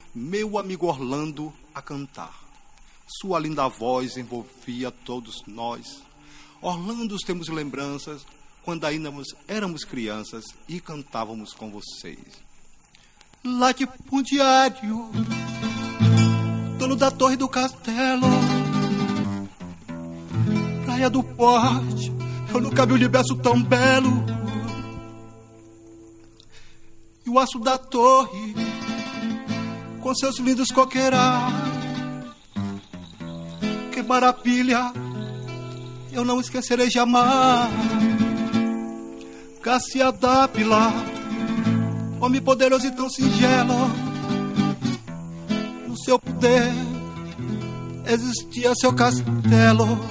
meu amigo Orlando a cantar. Sua linda voz envolvia todos nós. Orlando, temos lembranças quando ainda éramos crianças e cantávamos com vocês. Latifundiário, dono da torre do castelo, Praia do Porte, eu nunca vi um universo tão belo. E o aço da torre, com seus lindos coqueirais, que maravilha, eu não esquecerei jamais. Garcia Dávila, homem poderoso e tão singelo, no seu poder existia seu castelo.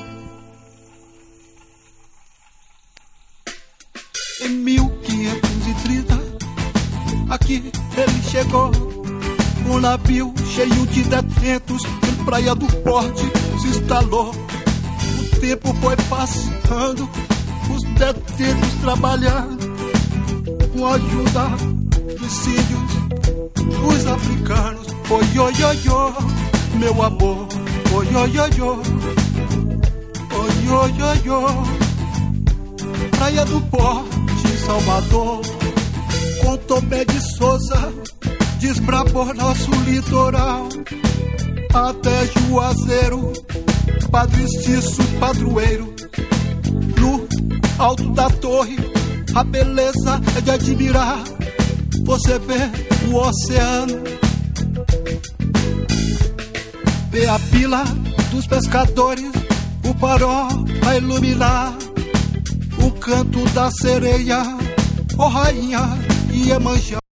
Em 1530, aqui ele chegou, um navio cheio de detentos, em Praia do Porte se instalou. O tempo foi passando, os detentos trabalhando, com a ajuda dos índios, os africanos. Oi, oi, oi, oi, meu amor, oi, oi, oi, oi, oi, oi, oi, oi. Praia do Porte, Salvador, com Tomé de Souza, desbravou nosso litoral, até Juazeiro, Padre Cício, padroeiro. No alto da torre, a beleza é de admirar. Você vê o oceano, vê a pila dos pescadores, o farol a iluminar, o canto da sereia, ó rainha Iemanjá.